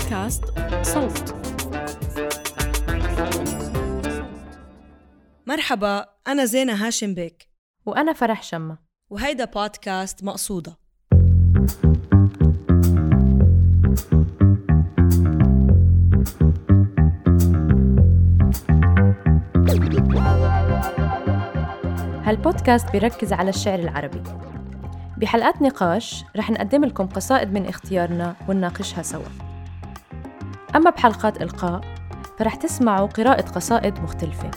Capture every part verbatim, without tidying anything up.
بودكاست صوت. مرحبا، أنا زينة هاشم بيك وأنا فرح شمة، وهيدا بودكاست مقصودة. هالبودكاست بيركز على الشعر العربي. بحلقات نقاش رح نقدم لكم قصائد من اختيارنا ونناقشها سوا. أما بحلقات إلقاء فرح تسمعوا قراءة قصائد مختلفة.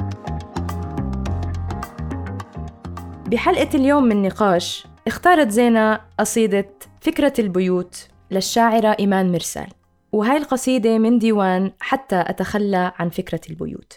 بحلقة اليوم من نقاش اختارت زينة قصيدة فكرة البيوت للشاعرة إيمان مرسال، وهاي القصيدة من ديوان حتى أتخلى عن فكرة البيوت.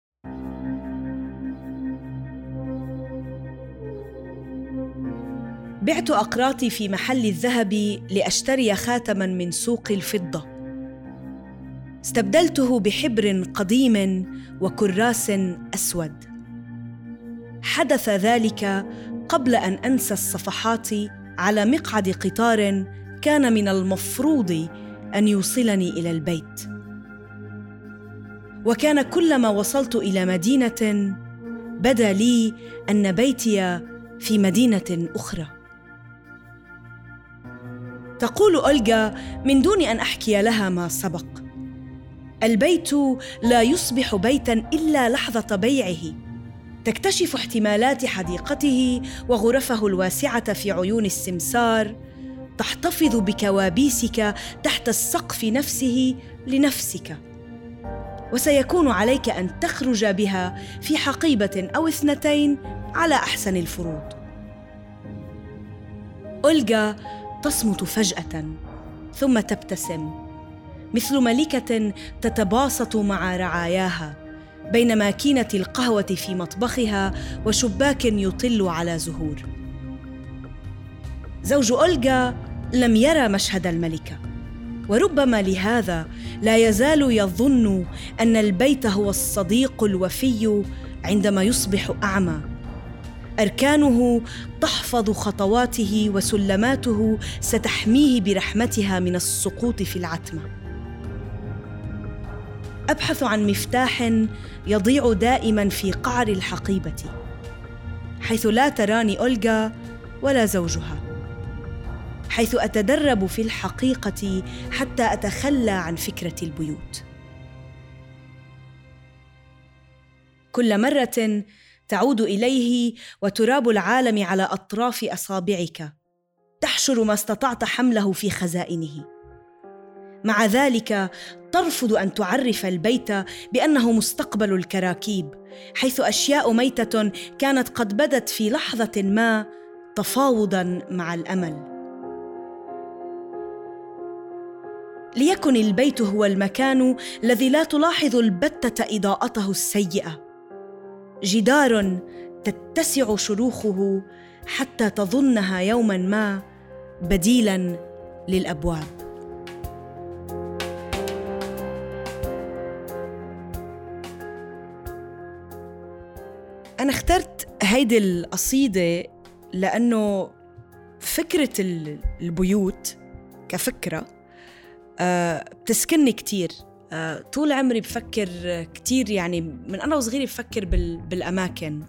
بعت أقراطي في محل الذهب لأشتري خاتماً من سوق الفضة، استبدلته بحبر قديم وكراس أسود. حدث ذلك قبل أن أنسى الصفحات على مقعد قطار كان من المفروض أن يوصلني إلى البيت. وكان كلما وصلت إلى مدينة بدا لي أن بيتي في مدينة أخرى. تقول أولغا من دون أن أحكي لها ما سبق: البيت لا يصبح بيتاً إلا لحظة بيعه. تكتشف احتمالات حديقته وغرفه الواسعة في عيون السمسار، تحتفظ بكوابيسك تحت السقف نفسه لنفسك، وسيكون عليك أن تخرج بها في حقيبة أو اثنتين على أحسن الفروض. أولغا تصمت فجأة ثم تبتسم مثل ملكة تتباسط مع رعاياها بين ماكينة القهوة في مطبخها وشباك يطل على زهور. زوج أولغا لم يرى مشهد الملكة، وربما لهذا لا يزال يظن أن البيت هو الصديق الوفي عندما يصبح أعمى. أركانه تحفظ خطواته وسلماته ستحميه برحمتها من السقوط في العتمة. أبحث عن مفتاح يضيع دائماً في قعر الحقيبة، حيث لا تراني أولغا ولا زوجها، حيث أتدرب في الحقيقة حتى أتخلى عن فكرة البيوت. كل مرة تعود إليه وتراب العالم على أطراف أصابعك، تحشر ما استطعت حمله في خزائنه. مع ذلك ترفض أن تعرف البيت بأنه مستقبل الكراكيب، حيث أشياء ميتة كانت قد بدت في لحظة ما تفاوضاً مع الأمل. ليكن البيت هو المكان الذي لا تلاحظ البتة إضاءته السيئة، جدار تتسع شروخه حتى تظنها يوماً ما بديلاً للأبواب. أنا اخترت هيدي القصيدة لأنه فكرة البيوت كفكرة أه بتسكنني كتير. أه طول عمري بفكر كتير، يعني من أنا وصغيرة بفكر بالأماكن،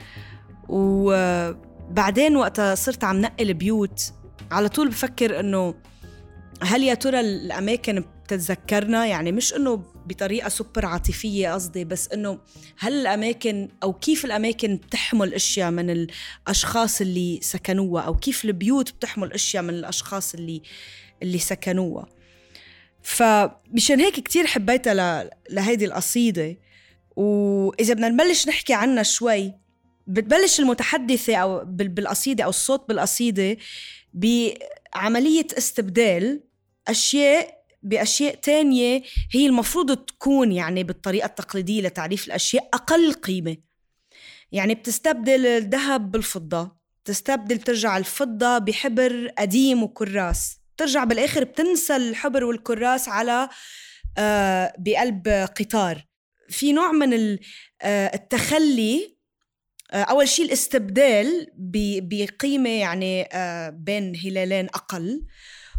وبعدين وقتها صرت عم نقل بيوت على طول بفكر إنه هل يا ترى الأماكن بتتذكرنا؟ يعني مش إنه بطريقة سوبر عاطفية قصدي، بس إنه هل الأماكن أو كيف الأماكن بتحمل أشياء من الأشخاص اللي سكنوها، أو كيف البيوت بتحمل أشياء من الأشخاص اللي اللي سكنوها. فمشان هيك كتير حبيتها لهيدي القصيدة. وإذا بدنا نبلش نحكي عنها شوي، بتبلش المتحدثة أو بالقصيدة أو الصوت بالقصيدة بعملية استبدال أشياء بأشياء تانية هي المفروض تكون يعني بالطريقة التقليدية لتعريف الأشياء أقل قيمة. يعني بتستبدل الذهب بالفضة، بتستبدل ترجع الفضة بحبر قديم وكراس، ترجع بالآخر بتنسى الحبر والكراس على آه بقلب قطار. في نوع من آه التخلي. آه أول شيء الاستبدال بقيمة يعني آه بين هلالين أقل،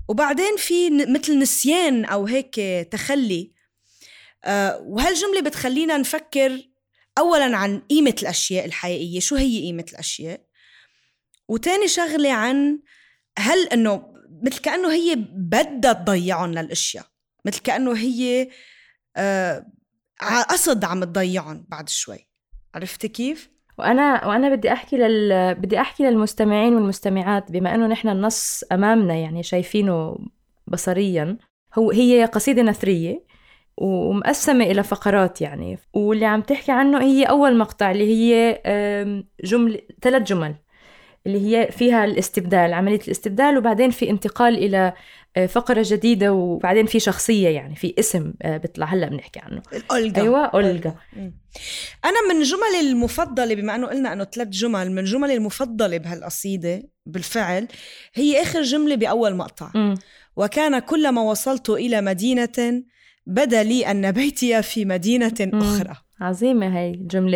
وبعدين في مثل نسيان أو هيك تخلي. أه وهالجملة بتخلينا نفكر أولاً عن قيمة الأشياء الحقيقية، شو هي قيمة الأشياء، وتاني شغلة عن هل إنه مثل كأنه هي بدها تضيعنا الأشياء، مثل كأنه هي أه قصد عم تضيعهم بعد شوي. عرفت كيف؟ وأنا وأنا بدي أحكي لل بدي أحكي للمستمعين والمستمعات، بما إنه نحن النص أمامنا يعني شايفينه بصرياً، هو هي قصيدة نثرية ومقسمة إلى فقرات يعني، واللي عم تحكي عنه هي أول مقطع اللي هي جمل ثلاث جمل اللي هي فيها الاستبدال، عملية الاستبدال، وبعدين في انتقال إلى فقرة جديدة، وبعدين في شخصية يعني في اسم بيطلع هلأ بنحكي عنه، أولغا. أيوة أولغا. أنا من جمل المفضلة، بما أنه قلنا أنه ثلاث جمل، من جمل المفضلة بهالقصيدة بالفعل هي آخر جملة بأول مقطع. م. وكان كلما وصلت إلى مدينة بدا لي أن بيتي في مدينة م. أخرى. عظيمة هاي الجملة.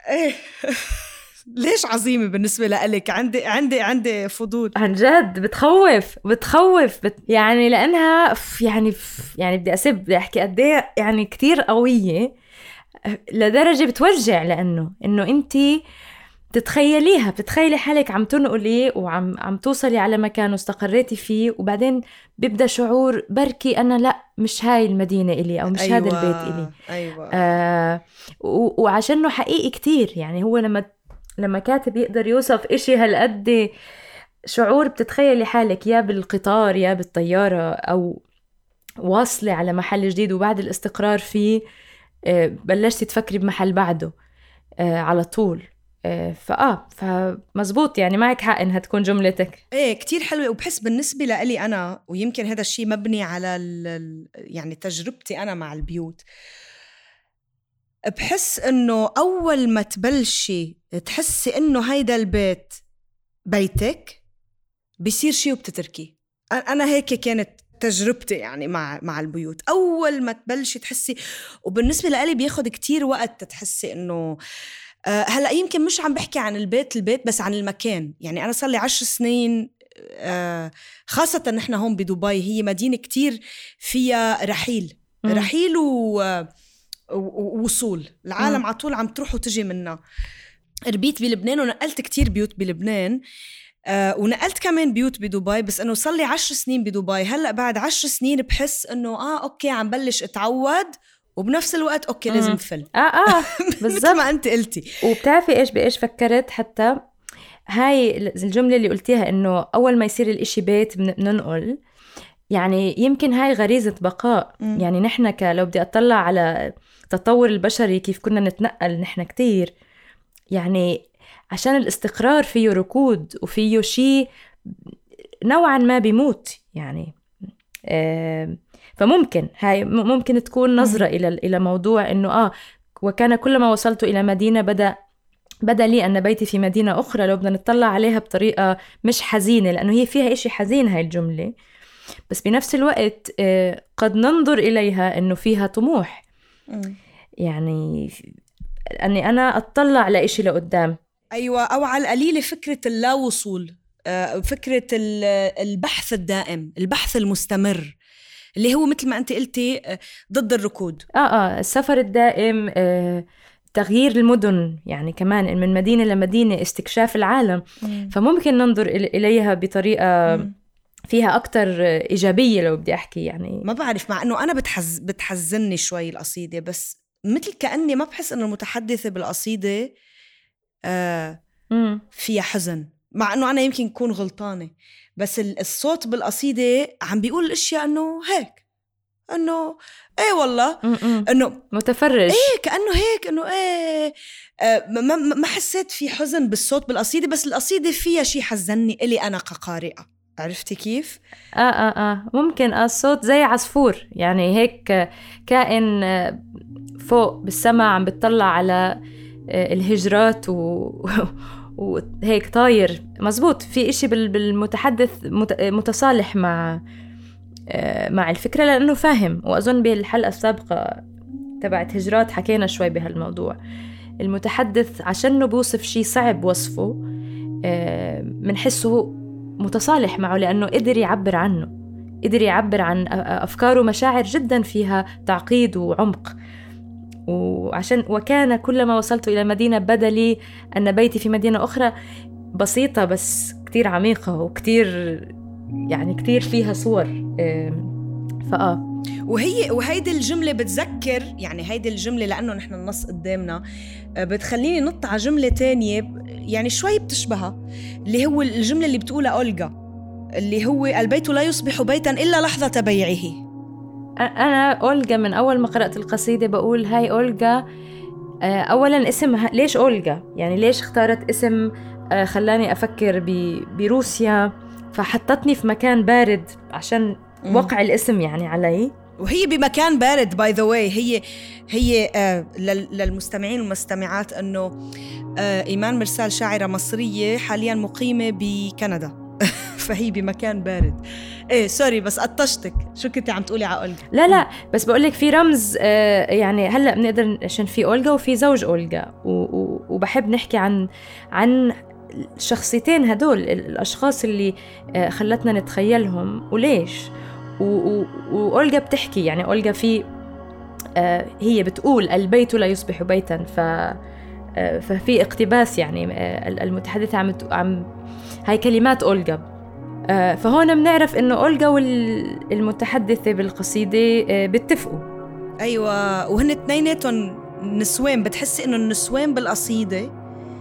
ليش عظيمة بالنسبة لك؟ عندي عندي عندي فضول عن جد، بتخوف بتخوف بت... يعني لأنها يعني يعني بدي أسب بدي أحكي قد إيه يعني كتير قوية لدرجة بتوجع، لأنه إنه أنتي تتخيليها، بتتخيلي حالك عم تنقلي وعم عم توصلي على مكان واستقريتي فيه، وبعدين بيبدأ شعور بركي أنا لا مش هاي المدينة إلي أو مش أيوة. هذا البيت إلي. أيوة. آه و... وعشانه حقيقي كتير يعني، هو لما لما كاتب يقدر يوصف إشي هالقد شعور، بتتخيلي حالك يا بالقطار يا بالطيارة أو واصلة على محل جديد، وبعد الاستقرار فيه بلشتي تفكري بمحل بعده على طول. فآه فمزبوط يعني، معك حق إنها تكون جملتك. إيه كتير حلوة. وبحس بالنسبة لي أنا، ويمكن هذا الشيء مبني على يعني تجربتي أنا مع البيوت، بحس إنه أول ما تبلشي تحسي إنه هيدا البيت بيتك بيصير شيء وبتتركي. أنا هيك كانت تجربتي يعني مع مع البيوت. أول ما تبلشي تحسي، وبالنسبة لي بياخد كتير وقت تحسي إنه أه هلأ يمكن مش عم بحكي عن البيت البيت بس عن المكان. يعني أنا صار لي عشر سنين أه خاصة نحن هون بدبي، هي مدينة كتير فيها رحيل م. رحيل و ووصول العالم على طول عم تروح وتجي منا. ربيت بلبنان ونقلت كتير بيوت بلبنان، آه ونقلت كمان بيوت بدبي، بس انه صار لي عشر سنين بدبي. هلأ بعد عشر سنين بحس انه اه اوكي عم بلش اتعود، وبنفس الوقت اوكي لازم فل اه اه بالضبط ما انت قلتي. وبتعرفي ايش بايش فكرت؟ حتى هاي الجملة اللي قلتيها انه اول ما يصير الاشي بيت بننقل، يعني يمكن هاي غريزة بقاء. م. يعني نحن ك لو بدي أطلع على تطور البشري كيف كنا نتنقل نحن كتير، يعني عشان الاستقرار فيه ركود وفيه شيء نوعا ما بيموت يعني. آه فممكن هاي ممكن تكون نظرة م. إلى إلى موضوع إنه آه وكان كلما وصلت إلى مدينة بدأ بدأ لي أن بيتي في مدينة أخرى. لو بدنا نطلع عليها بطريقة مش حزينة، لأنه هي فيها إشي حزين هاي الجملة، بس بنفس الوقت قد ننظر إليها إنه فيها طموح. م. يعني أني أنا أطلع لإشي لقدام. أيوة، أو على القليل فكرة اللا وصول، فكرة البحث الدائم، البحث المستمر اللي هو مثل ما أنت قلتي ضد الركود. آه آه السفر الدائم، آه تغيير المدن، يعني كمان من مدينة لمدينة، استكشاف العالم. م. فممكن ننظر إليها بطريقة م. فيها أكتر إيجابية لو بدي أحكي. يعني ما بعرف، مع أنه أنا بتحز بتحزني شوي القصيدة، بس مثل كأني ما بحس أنه المتحدثة بالقصيدة آه فيها حزن، مع أنه أنا يمكن كون غلطانة، بس الصوت بالقصيدة عم بيقول الأشياء أنه هيك، أنه إيه والله أنه متفرج، إيه كأنه هيك، أنه إيه آه ما, ما حسيت في حزن بالصوت بالقصيدة، بس القصيدة فيها شي حزني إلي أنا كقارئة. عرفتي كيف؟ آه آه آه ممكن آه الصوت زي عصفور، يعني هيك كائن فوق بالسماء عم بتطلع على الهجرات و... وهيك طاير. مزبوط، في إشي بالمتحدث متصالح مع مع الفكرة لأنه فاهم. وأظن بالحلقة السابقة تبعت هجرات حكينا شوي بهالموضوع. المتحدث عشانه بوصف شي صعب وصفه منحسه متصالح معه لأنه قدر يعبر عنه. قدر يعبر عن أفكار ومشاعر جدا فيها تعقيد وعمق. وعشان وكان كلما وصلت إلى مدينة بدا لي أن بيتي في مدينة أخرى بسيطة بس كتير عميقة وكتير يعني كتير فيها صور. فآه وهي وهيدي الجملة بتذكر، يعني هيدي الجملة لأنه نحن النص قدامنا بتخليني نط على جملة تانية يعني شوي بتشبهها، اللي هو الجملة اللي بتقولها أولغا، اللي هو البيت لا يصبح بيتا إلا لحظة بيعه. أنا أولغا من أول ما قرأت القصيدة بقول هاي أولغا. أولاً اسمها ليش أولغا؟ يعني ليش اختارت اسم خلاني أفكر بروسيا، فحطتني في مكان بارد عشان وقع الاسم يعني علي. وهي بمكان بارد باي ذا واي. هي هي آه للمستمعين والمستمعات انه آه ايمان مرسال شاعره مصريه حاليا مقيمه بكندا فهي بمكان بارد. ايه سوري بس قطشتك، شو كنتي عم تقولي على أولغا؟ لا لا بس بقول لك في رمز آه يعني هلا بنقدر عشان في أولغا وفي زوج أولغا، وبحب نحكي عن عن الشخصيتين هدول الاشخاص اللي آه خلتنا نتخيلهم وليش. وأولغا بتحكي يعني أولغا في آه هي بتقول البيت لا يصبح بيتا، ف آه ففي اقتباس يعني آه المتحدثة عم عم هاي كلمات أولغا. آه فهون بنعرف إنه أولغا والمتحدثة بالقصيدة آه بيتفقوا. أيوة، وهن اثنيناتهم نسوان. بتحسي إنه النسوان بالقصيدة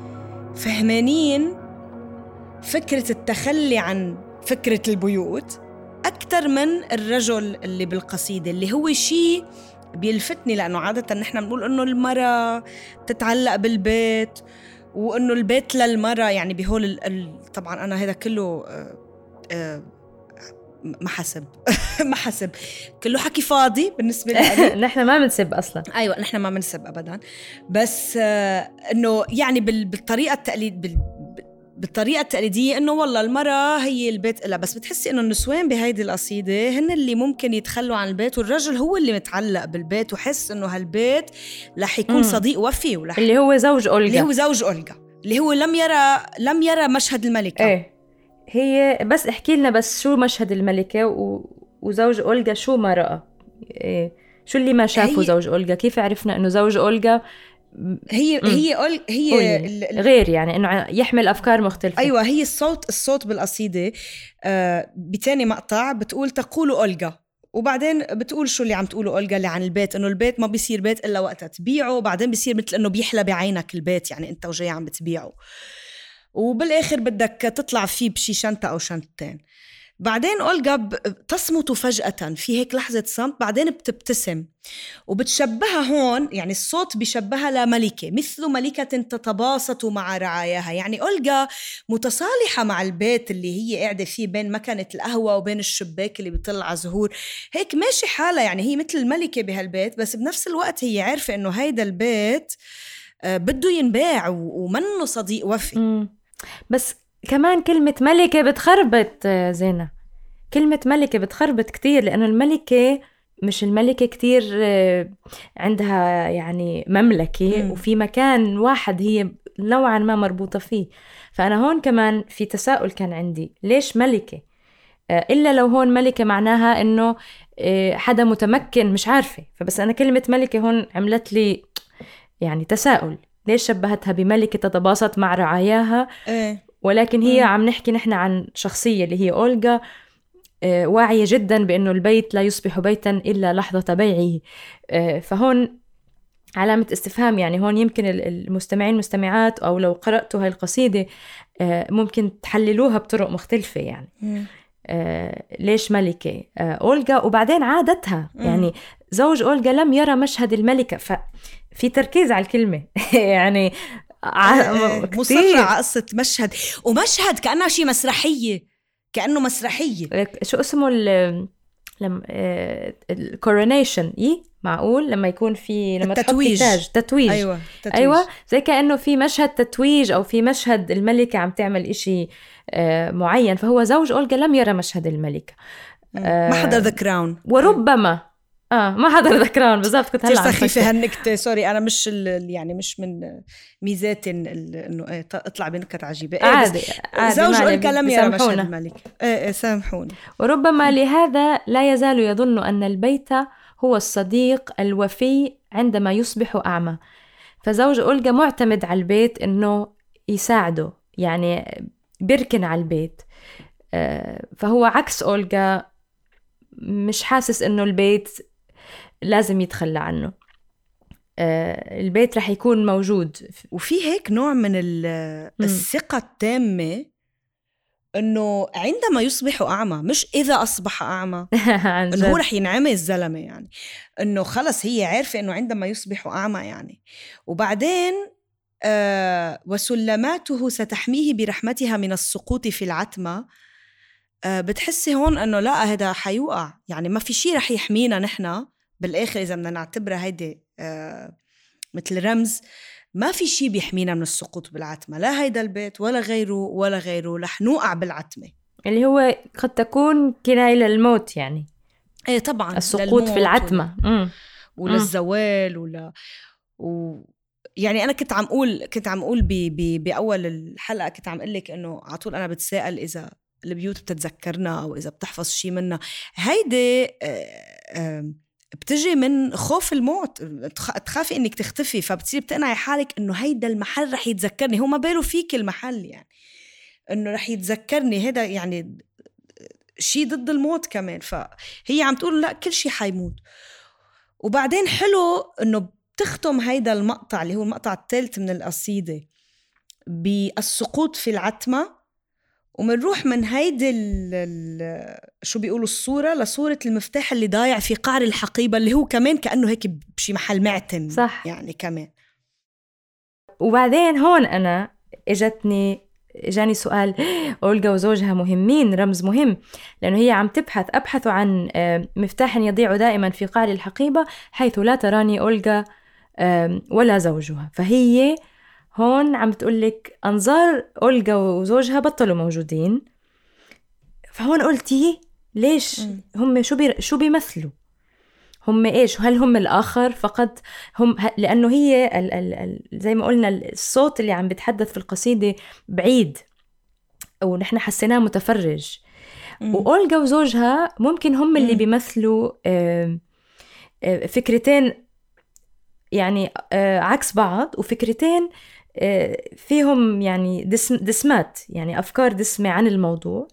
فهمانين فكرة التخلي عن فكرة البيوت أكتر من الرجل اللي بالقصيدة، اللي هو شيء بيلفتني لأنه عادة نحن بنقول إنه المرأة تتعلق بالبيت وإنه البيت للمرأة، يعني بهول ال... ال... طبعا أنا هذا كله آه آه ما حسب ما حسب كله حكي فاضي بالنسبة لي. نحن ما بنسب أصلا. أيوة نحن ما بنسب أبدا، بس آه إنه يعني بال... بالطريقة التقليد بال... بالطريقة التقليدية إنه والله المرأة هي البيت إلا. بس بتحسي إنه النسوان بهيدي القصيدة هن اللي ممكن يتخلوا عن البيت، والرجل هو اللي متعلق بالبيت وحس إنه هالبيت رح يكون صديق وفي ورح اللي هو زوج أولغا اللي هو زوج أولغا اللي هو لم يرى لم يرى مشهد الملكة. إيه هي بس احكي لنا بس شو مشهد الملكة و... وزوج أولغا شو ما رأى. إيه شو اللي ما شافه زوج أولغا؟ كيف عرفنا إنه زوج أولغا هي مم. هي أول هي ال... غير يعني انه يحمل افكار مختلفه. ايوه هي الصوت الصوت بالقصيده آه بتاني مقطع بتقول تقول أولغا، وبعدين بتقول شو اللي عم تقوله أولغا اللي عن البيت، انه البيت ما بيصير بيت الا وقتها تبيعه، وبعدين بيصير مثل انه بيحلى بعينك البيت، يعني انت وجاي عم بتبيعه وبالاخر بدك تطلع فيه بشي شنطه او شنطتين. بعدين أولغا تصمت فجأة، في هيك لحظة صمت، بعدين بتبتسم وبتشبهها هون، يعني الصوت بيشبهها لملكة، مثل ملكة تتباسط مع رعاياها. يعني أولغا متصالحة مع البيت اللي هي قاعدة فيه بين مكنة القهوة وبين الشباك اللي بيطلع على زهور، هيك ماشي حالة، يعني هي مثل الملكة بهالبيت، بس بنفس الوقت هي عارفة إنه هيدا البيت بده ينباع ومنه صديق وفي. مم. بس كمان كلمة ملكة بتخربط زينة، كلمة ملكة بتخربط كتير، لأنه الملكة مش الملكة كتير عندها يعني مملكة مم. وفي مكان واحد هي نوعا ما مربوطة فيه. فأنا هون كمان في تساؤل كان عندي، ليش ملكة؟ إلا لو هون ملكة معناها إنه حدا متمكن، مش عارفة. فبس أنا كلمة ملكة هون عملت لي يعني تساؤل، ليش شبهتها بملكة تتباسط مع رعاياها؟ إيه. ولكن هي عم نحكي نحن عن شخصية اللي هي أولغا آه واعية جدا بأنه البيت لا يصبح بيتا إلا لحظة بيعه. آه فهون علامة استفهام، يعني هون يمكن المستمعين المستمعات أو لو قرأتوا هاي القصيدة آه ممكن تحللوها بطرق مختلفة. يعني آه ليش ملكة آه أولغا؟ وبعدين عادتها، يعني زوج أولغا لم يرى مشهد الملكة، ففي تركيز على الكلمة يعني مصرة على قصة مشهد، ومشهد كأنها شيء مسرحية، كأنه مسرحية. شو اسمه ال لما الكورونيشن، إيه معقول لما يكون في لما التتويج. تاج تتويج. أيوة تتويج. أيوة زي كأنه في مشهد تتويج أو في مشهد الملكة عم تعمل إشي معين، فهو زوج أولغا لم يرى مشهد الملكة، ما حضر ذا كراون. وربما اه ما حدا ذكران بالضبط. كنت هلا سخيفة هالنكتة، سوري أنا مش يعني مش من ميزات إنه إيه اطلع بنكت عجيبة. إيه عادي عادي، زوج أولجا لم يرى مشهد الملك. إيه إيه سامحوني. وربما لهذا لا يزال يظن أن البيت هو الصديق الوفي عندما يصبح أعمى. فزوج أولجا معتمد على البيت إنه يساعده، يعني بيركن على البيت. فهو عكس أولجا، مش حاسس إنه البيت لازم يتخلى عنه. البيت رح يكون موجود. وفي هيك نوع من الثقة التامة إنه عندما يصبح أعمى، مش إذا أصبح أعمى إنه هو رح ينعمي الزلمة، يعني إنه خلص هي عارفة إنه عندما يصبح أعمى يعني. وبعدين آه وسلماته ستحميه برحمتها من السقوط في العتمة. آه بتحسي هون إنه لا هذا حيوقع، يعني ما في شيء رح يحمينا نحنا بالآخر إذا بدنا نعتبرها هيدي آه مثل رمز. ما في شيء بيحمينا من السقوط بالعتمة، لا هيدا البيت ولا غيره ولا غيره، رح نوقع بالعتمة اللي هو قد تكون كناية للموت يعني. ايه طبعا السقوط في العتمة و... وللزوال ولا و... يعني أنا كنت عم أقول كنت عم أقول ب... ب... بأول الحلقة كنت عم أقولك إنه عطول أنا بتساءل إذا البيوت بتتذكرنا أو إذا بتحفظ شيء منا. هيدي آه آه بتجي من خوف الموت، تخافي انك تختفي، فبتصير بتقنعي حالك انه هيدا المحل رح يتذكرني. هو ما باله فيك المحل، يعني انه رح يتذكرني. هيدا يعني شيء ضد الموت كمان. فهي عم تقول لا كل شيء حيموت. وبعدين حلو انه بتختم هيدا المقطع اللي هو المقطع الثالث من القصيدة بالسقوط في العتمة، ومنروح من هيدي شو بيقولوا الصورة لصورة المفتاح اللي ضايع في قعر الحقيبة، اللي هو كمان كأنه هيك بشي محل معتم. صح. يعني كمان. وبعدين هون أنا إجتني إجاني سؤال، أولجا وزوجها مهمين، رمز مهم، لأنه هي عم تبحث أبحث عن مفتاح يضيع دائما في قعر الحقيبة حيث لا تراني أولجا ولا زوجها. فهي هون عم تقولك أنظار أولجا وزوجها بطلوا موجودين. فهون قلتي ليش م. هم شو بي شو بيمثلوا؟ هم إيش؟ هل هم الآخر فقط؟ هم لأنه هي ال ال ال زي ما قلنا الصوت اللي عم بتحدث في القصيدة بعيد، أو نحن حسيناه متفرج. م. وأولجا وزوجها ممكن هم اللي م. بيمثلوا فكرتين يعني عكس بعض، وفكرتين فيهم يعني دسم دسمات، يعني أفكار دسمة عن الموضوع.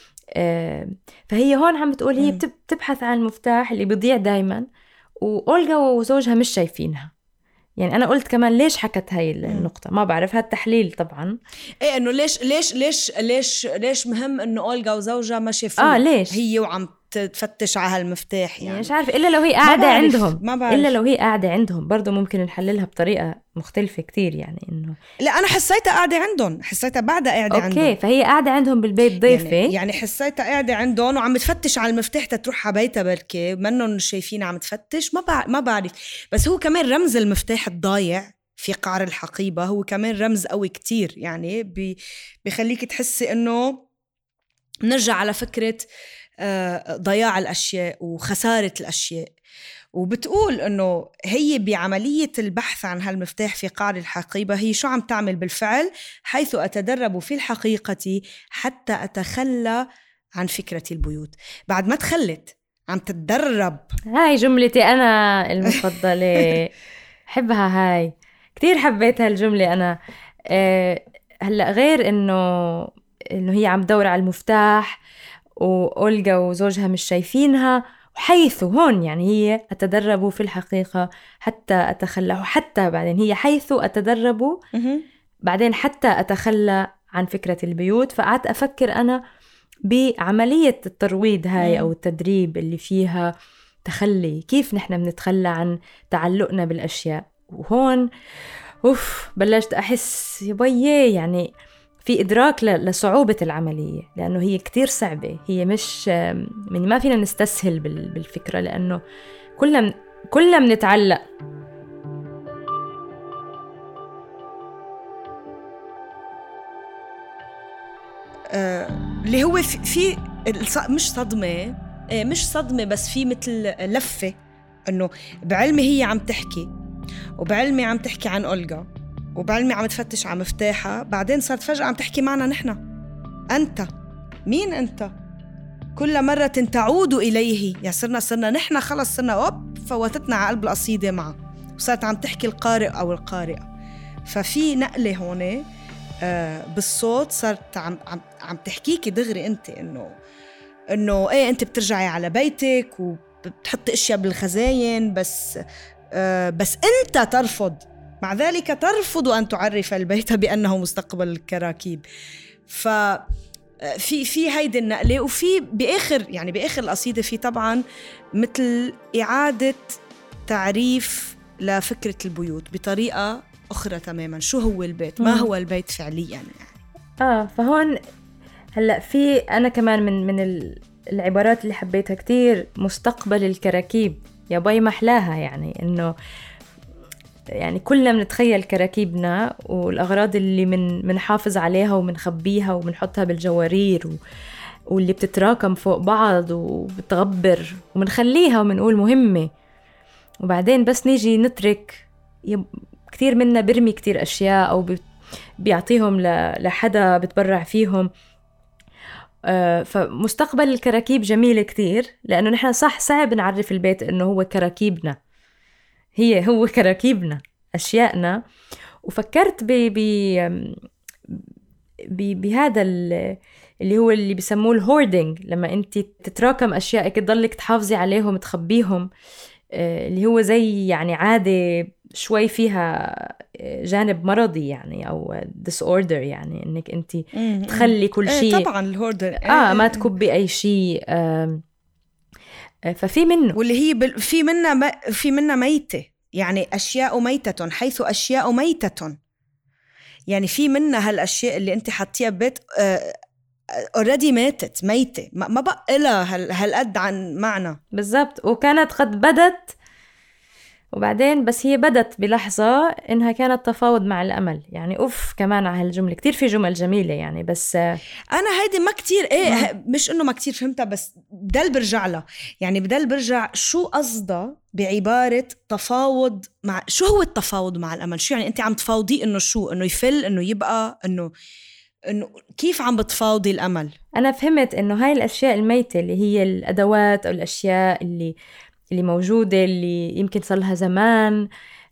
فهي هون عم بتقول هي بتبحث عن المفتاح اللي بيضيع دايما، وأولجا وزوجها مش شايفينها. يعني أنا قلت كمان ليش حكت هاي النقطة، ما بعرف هذا التحليل طبعا. إيه إنه ليش ليش ليش ليش ليش مهم إنه أولجا وزوجها ما شايفوه؟ آه ليش هي وعم تفتش على هالمفتاح يعني. مش عارفة، إلا لو هي قاعدة عندهم ما إلا لو هي قاعدة عندهم برضو ممكن نحللها بطريقة مختلفة كتير. يعني إنه لا أنا حسيتها قاعدة عندهم، حسيتها بعدها قاعدة أوكي عندهم. أوكي فهي قاعدة عندهم بالبيت ضيفة يعني, يعني حسيتها قاعدة عندهم وعم تفتش على المفتاح تروح على بيتها، بركي منهم شايفين عم تفتش. ما بعرف ما بعرف بس هو كمان رمز المفتاح الضايع في قعر الحقيبة هو كمان رمز قوي كتير. يعني بي بيخليك تحسي إنه نرجع على فكرة ضياع الأشياء وخسارة الأشياء. وبتقول إنه هي بعملية البحث عن هالمفتاح في قعر الحقيبة هي شو عم تعمل بالفعل؟ حيث أتدرب في الحقيقة حتى أتخلى عن فكرة البيوت. بعد ما تخلت عم تتدرب. هاي جملتي أنا المفضلة. حبها هاي كتير، حبيت هالجملة أنا. أه هلأ غير إنه إنه هي عم تدور على المفتاح وأولجا وزوجها مش شايفينها، وحيث هون يعني هي أتدرب في الحقيقة حتى أتخلى، وحتى بعدين هي حيث أتدرب بعدين حتى أتخلى عن فكرة البيوت. فقعدت أفكر أنا بعملية الترويض هاي أو التدريب اللي فيها تخلي، كيف نحن بنتخلى عن تعلقنا بالأشياء. وهون أوف بلشت أحس يبيه يعني في إدراك لصعوبة العملية، لأنه هي كتير صعبة. هي مش من ما فينا نستسهل بالفكرة، لأنه كلنا كلنا بنتعلق. آه، اللي هو في, في مش صدمة، مش صدمة بس في مثل لفة إنه بعلمي هي عم تحكي، وبعلمي عم تحكي عن أولغا، وبعلمي عم تفتش عم مفتاحها، بعدين صارت فجأة عم تحكي معنا نحن. أنت مين أنت؟ كل مرة تعود إليه، يعني صرنا صرنا نحن خلص صرنا أوب فوتتنا على قلب القصيدة معه، وصارت عم تحكي القارئ أو القارئة. ففي نقلة هون آه بالصوت، صارت عم عم عم تحكيكي دغري أنت إنه إنه إيه أنت بترجعي على بيتك وبتحطي أشياء بالخزاين، بس آه بس أنت ترفض، مع ذلك ترفض أن تعرف البيت بأنه مستقبل الكراكيب. ف في في هيدي النقلة. وفي بآخر يعني بآخر القصيدة في طبعا مثل إعادة تعريف لفكرة البيوت بطريقة أخرى تماما. شو هو البيت؟ ما هو البيت فعليا يعني. آه فهون هلأ في أنا كمان من من العبارات اللي حبيتها كتير، مستقبل الكراكيب يا باي محلاها، يعني إنه يعني كلنا بنتخيل كراكيبنا والأغراض اللي من منحافظ عليها ومنخبيها ومنحطها بالجوارير و... واللي بتتراكم فوق بعض وبتغبر ومنخليها ومنقول مهمة، وبعدين بس نيجي نترك يب... كتير منا برمي كتير أشياء أو بي... بيعطيهم ل... لحدا بتبرع فيهم. آه فمستقبل الكراكيب جميل كتير، لأنه نحن صح صعب نعرف البيت إنه هو كراكيبنا، هي هو كراكيبنا أشياءنا. وفكرت ب ب ب بهذا اللي هو اللي بيسموه الهوردينج، لما أنت تتراكم أشيائك تضلك تحافظي عليهم تخبيهم، اللي هو زي يعني عادة شوي فيها جانب مرضي يعني أو disorder، يعني إنك أنت تخلي كل شيء. إيه طبعا الهوردر آه ما تكبي أي شيء. آه ففي منه واللي هي بل... في منا م... في منا ميتة، يعني أشياء ميتة، حيث أشياء ميتة، يعني في منا هالأشياء اللي أنت حطيها ببيت أوريدي ماتت ميتة، ما, ما بقى لها هال... هالقد عن معنى. بالضبط. وكانت قد بدت، وبعدين بس هي بدت بلحظة إنها كانت تفاوض مع الأمل. يعني أوف كمان على هالجملة، كتير في جمل جميلة يعني، بس أنا هيدي ما كتير إيه م. مش إنه ما كتير فهمتها، بس بدل برجع لها، يعني بدل برجع شو قصده بعبارة تفاوض مع، شو هو التفاوض مع الأمل؟ شو يعني أنت عم تفاوضي إنه شو؟ إنه يفل، إنه يبقى، إنه إنه كيف عم بتفاوضي الأمل؟ أنا فهمت إنه هاي الأشياء الميتة اللي هي الأدوات أو الأشياء اللي اللي موجودة اللي يمكن صار لها زمان،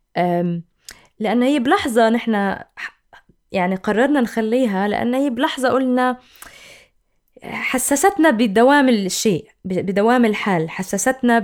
لأن هي بلحظة نحن يعني قررنا نخليها، لأن هي بلحظة قلنا حسستنا بدوام الشيء، بدوام الحال، حسستنا ب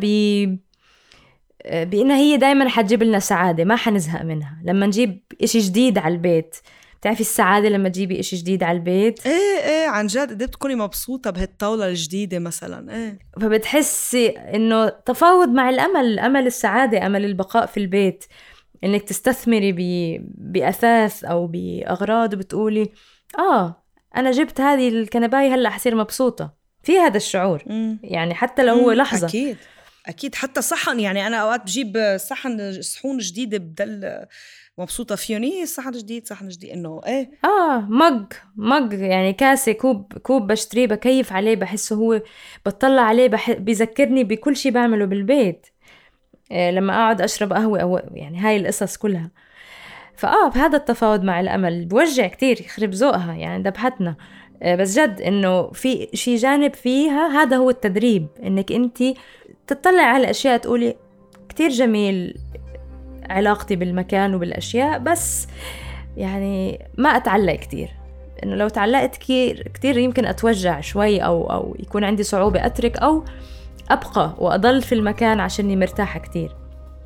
بأنها هي دايما حتجيب لنا سعادة، ما حنزهق منها لما نجيب إشي جديد على البيت. بتعرفي السعادة لما تجيبي إشي جديد على البيت؟ إيه إيه عن جد قد بتكوني مبسوطة بهالطاولة الجديدة مثلا. إيه فبتحسي إنه تفاوض مع الأمل، أمل السعادة، أمل البقاء في البيت، إنك تستثمري ب... بأثاث أو بأغراض وبتقولي آه أنا جبت هذه الكنباية هلأ حصير مبسوطة. في هذا الشعور مم. يعني حتى لو هو لحظة. أكيد أكيد. حتى صحن، يعني أنا أوقات بجيب صحن صحون جديدة بدل مبسوطة فيوني، صحن جديد صحن جديد إنه إيه آه مج مج يعني كاسة، كوب كوب بشتريه بكيف عليه، بحسه هو بطلع عليه بح... بيذكرني بكل شيء بعمله بالبيت. إيه لما أقعد أشرب قهوة أو يعني هاي القصص كلها. فآه بهذا التفاوض مع الأمل بوجع كتير، يخرب ذوقها يعني دبحتنا. إيه بس جد إنه في شي جانب فيها، هذا هو التدريب، إنك أنتي تطلع على الأشياء تقولي كتير جميل علاقتي بالمكان وبالأشياء، بس يعني ما أتعلق كتير. إنه لو تعلقت كتير كتير يمكن أتوجع شوي أو أو يكون عندي صعوبة أترك أو أبقى وأضل في المكان عشاني مرتاحة كتير.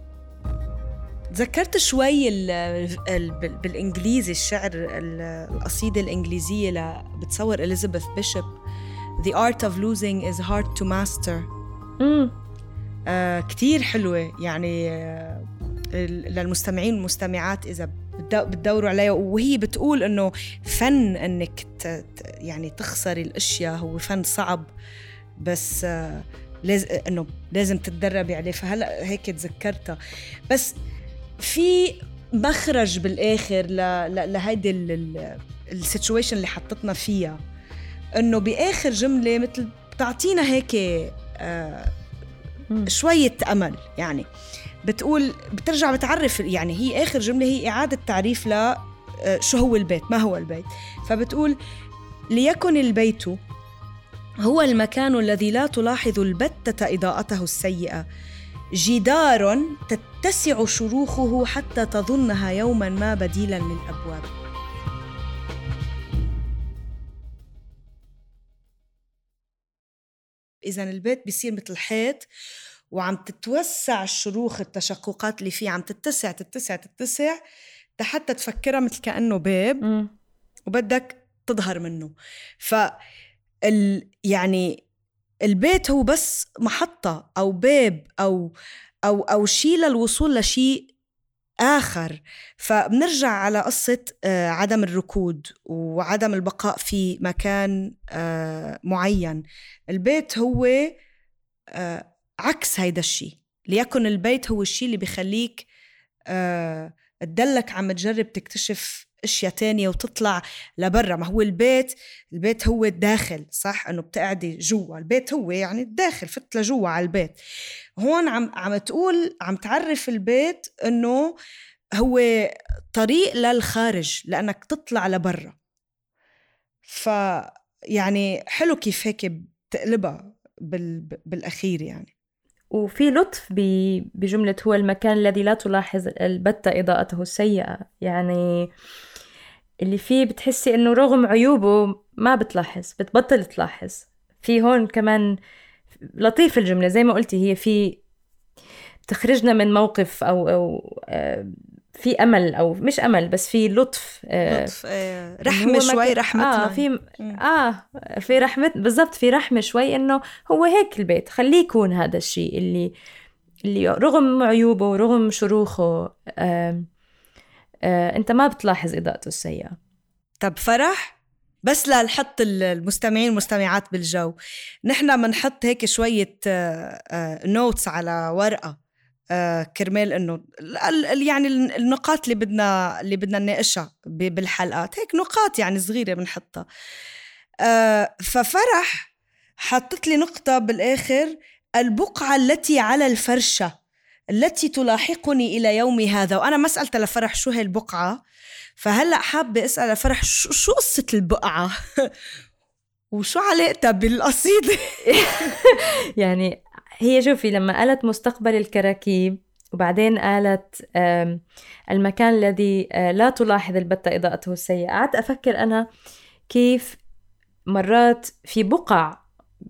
تذكرت شوي ال ال بالإنجليزي الشعر، القصيدة الإنجليزية ل بتصور إليزابيث بيشوب The art of losing is hard to master. مم. آه كتير حلوة يعني آه للمستمعين والمستمعات إذا بتدوروا عليها. وهي بتقول إنه فن إنك يعني تخسري الأشياء هو فن صعب، بس آه لاز إنه لازم تتدربي عليه. فهلأ هيك تذكرتها. بس في مخرج بالآخر لهيدي السيتويشن اللي حطتنا فيها، إنه بآخر جملة مثل بتعطينا هيك آه شوية أمل. يعني بتقول بترجع بتعرف، يعني هي آخر جملة هي إعادة تعريف ل شو هو البيت، ما هو البيت. فبتقول ليكن البيت هو المكان الذي لا تلاحظ البتة إضاءته السيئة، جدار تتسع شروخه حتى تظنها يوما ما بديلا للأبواب. إذن البيت بيصير مثل حيط وعم تتوسع الشروخ، التشققات اللي فيه عم تتسع تتسع تتسع حتى تفكرها مثل كأنه باب م. وبدك تظهر منه. ف ال يعني البيت هو بس محطة أو باب أو أو أو شيء للوصول لشيء آخر. فبنرجع على قصة عدم الركود وعدم البقاء في مكان معين. البيت هو عكس هيدا الشيء. ليكن البيت هو الشيء اللي بيخليك تدلك عم تجرب تكتشف اشياء تانية وتطلع لبرا. ما هو البيت البيت هو الداخل، صح انه بتقعدي جوا البيت، هو يعني الداخل، فت لجوا على البيت. هون عم عم تقول عم تعرف البيت انه هو طريق للخارج لانك تطلع لبرا. ف يعني حلو كيف هيك بتقلبها بال... بالاخير يعني. وفي لطف بجملة هو المكان الذي لا تلاحظ البتة إضاءته السيئة، يعني اللي فيه بتحسي إنه رغم عيوبه ما بتلاحظ، بتبطل تلاحظ. في هون كمان لطيف الجملة زي ما قلتي، هي في تخرجنا من موقف أو, أو في أمل أو مش أمل بس في لطف, لطف آه رحمة شوي، رحمتنا آه في آه في رحمة بالضبط، في رحمة شوي إنه هو هيك البيت، خليه يكون هذا الشيء اللي اللي رغم عيوبه ورغم شروخه آه آه أنت ما بتلاحظ إضاءته السيئة. طب فرح، بس لنحط المستمعين والمستمعات بالجو، نحن منحط هيك شوية آه آه نوتس على ورقة آه كرمال انه يعني النقاط اللي بدنا اللي بدنا نناقشها بالحلقات، هيك نقاط يعني صغيره بنحطها. آه ففرح حطت لي نقطه بالاخر: البقعه التي على الفرشه التي تلاحقني الى يومي هذا. وانا ما سالت لفرح شو هي البقعه، فهلا حابه اسال فرح شو, شو قصه البقعه وشو علاقتها بالقصيده. يعني هي شوفي لما قالت مستقبل الكراكيب وبعدين قالت المكان الذي لا تلاحظ البتة إضاءته السيئة، قعدت أفكر أنا كيف مرات في بقع،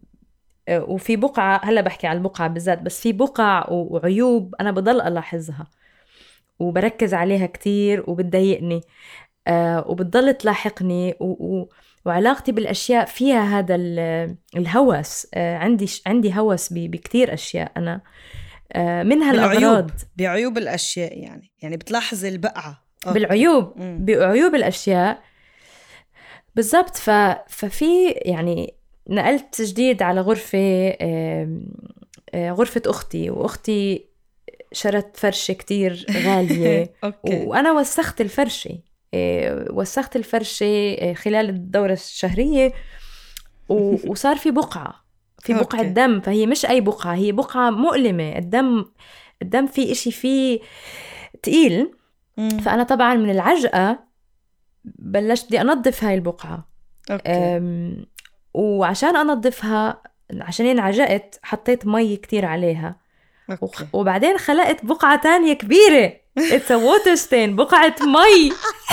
وفي بقعة هلا بحكي عن البقعة بالذات، بس في بقع وعيوب أنا بضل ألاحظها وبركز عليها كتير وبتضايقني وبتضل تلاحقني، و وعلاقتي بالأشياء فيها هذا الهوس. عندي عندي هوس بكتير أشياء أنا منها الأغراض، بعيوب الأشياء يعني يعني بتلاحظ البقعة بالعيوب م. بعيوب الأشياء بالضبط. ففي يعني نقلت جديد على غرفة غرفة أختي، وأختي شرت فرشة كتير غالية وأنا وسخت الفرشة وسخت الفرشة خلال الدورة الشهرية وصار في بقعة في بقعة دم. فهي مش أي بقعة، هي بقعة مؤلمة، الدم الدم فيه إشي فيه تقيل. فأنا طبعا من العجقة بلشت بدي أنظف هاي البقعة. وعشان أنظفها عشان انعجقت حطيت مي كتير عليها. أوكي. وبعدين خلقت بقعة تانية كبيرة It's a water stain، بقعة مي.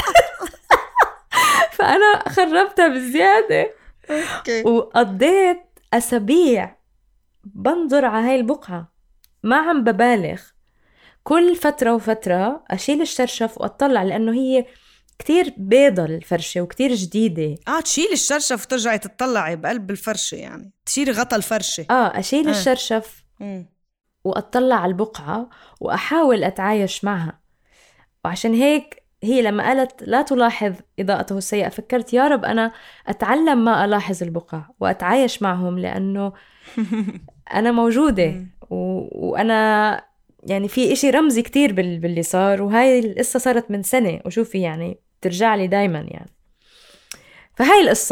فأنا خربتها بزيادة. أوكي. وقضيت أسابيع بنظر على هاي البقعة، ما عم ببالغ، كل فترة وفترة أشيل الشرشف وأطلع لأنه هي كتير بيضة الفرشة وكتير جديدة. آه تشيل الشرشف وترجعي تطلعي بقلب الفرشة، يعني تشيل غطا الفرشة. آه أشيل آه. الشرشف م. وأطلع على البقعة وأحاول أتعايش معها. وعشان هيك هي لما قالت لا تلاحظ إضاءته السيئة فكرت يا رب أنا أتعلم ما ألاحظ البقع وأتعايش معهم، لأنه أنا موجودة و... وأنا يعني في إشي رمزي كتير بال... باللي صار. وهاي القصة صارت من سنة وشوفي يعني ترجع لي دايما يعني. فهاي القصة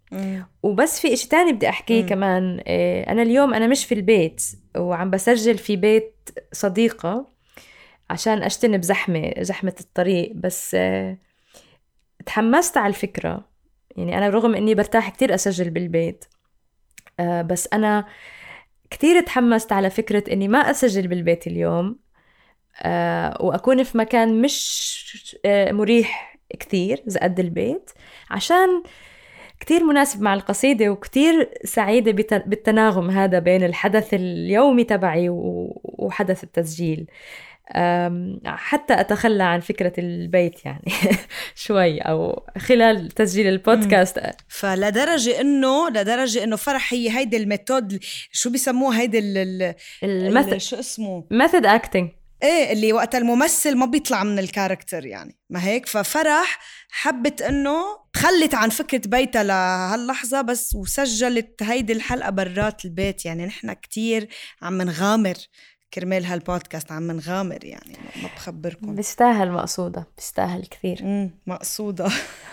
وبس في إشي تاني بدي أحكيه مم. كمان. أنا اليوم أنا مش في البيت وعم بسجل في بيت صديقة عشان أجتنب زحمة زحمة الطريق، بس تحمست على الفكرة. يعني أنا رغم أني برتاح كتير أسجل بالبيت، بس أنا كتير تحمست على فكرة أني ما أسجل بالبيت اليوم وأكون في مكان مش مريح كتير زي قد البيت، عشان كتير مناسب مع القصيدة وكتير سعيدة بالتناغم هذا بين الحدث اليومي تبعي وحدث التسجيل، حتى أتخلى عن فكرة البيت يعني شوي أو خلال تسجيل البودكاست. فلدرجة إنه لدرجة إنه فرح هي هيدا الميثود، شو بيسموه هيدا الميثود، شو اسمه ميثود أكتينج، ايه اللي وقت الممثل ما بيطلع من الكاركتر يعني، ما هيك؟ ففرح حبت انه تخلت عن فكرة بيتها لهاللحظة بس وسجلت هيدي الحلقة برات البيت. يعني نحن كتير عم نغامر كرمال هالبودكاست، عم نغامر يعني ما بخبركم. بيستاهل مقصودة، بيستاهل كثير. امم مقصودة.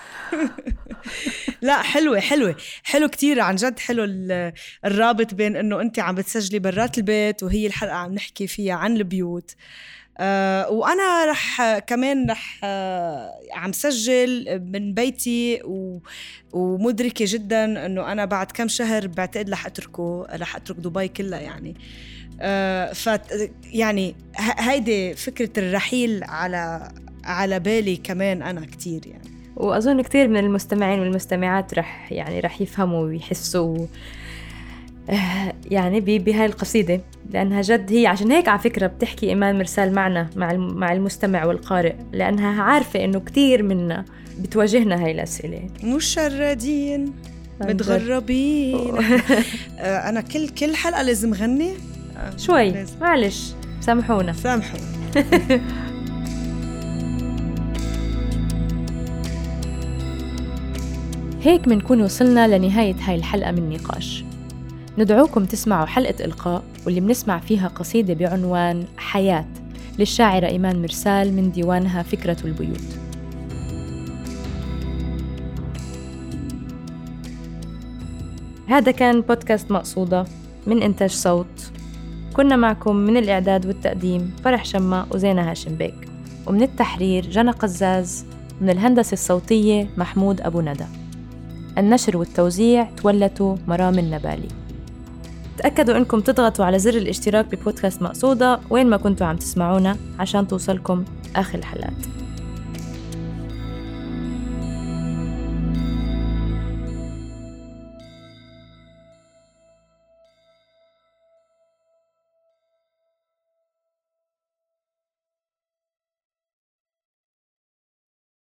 لا حلوة حلوة حلو كتير عن جد، حلو الرابط بين انه انت عم بتسجلي برات البيت وهي الحلقة عم نحكي فيها عن البيوت. آه وانا رح كمان رح آه عم سجل من بيتي و ومدركة جدا انه انا بعد كم شهر بعتقد رح اتركه رح اترك دبي كلها يعني. آه ف يعني هيدي فكرة الرحيل على على بالي كمان انا كتير يعني، وأظن كتير من المستمعين والمستمعات رح يعني رح يفهموا ويحسوا يعني بهاي القصيدة، لأنها جد هي عشان هيك على فكرة بتحكي إيمان مرسال معنا مع مع المستمع والقارئ، لأنها عارفة إنه كتير منا بتواجهنا هاي الأسئلة، مشردين متغربين. أنا كل كل حلقة لازم غني شوي لازم. معلش سامحونا سامحونا. هيك منكون وصلنا لنهاية هاي الحلقة من نقاش. ندعوكم تسمعوا حلقة إلقاء واللي بنسمع فيها قصيدة بعنوان حياة للشاعرة إيمان مرسال من ديوانها فكرة البيوت. هذا كان بودكاست مقصودة من إنتاج صوت. كنا معكم من الإعداد والتقديم فرح شمة وزينة هاشم بيك، ومن التحرير جنى قزاز، من الهندسة الصوتية محمود أبو ندى. النشر والتوزيع تولته مرام النبالي. تأكدوا أنكم تضغطوا على زر الاشتراك ببودكاست مقصودة وين ما كنتوا عم تسمعونا عشان توصلكم آخر الحلقات.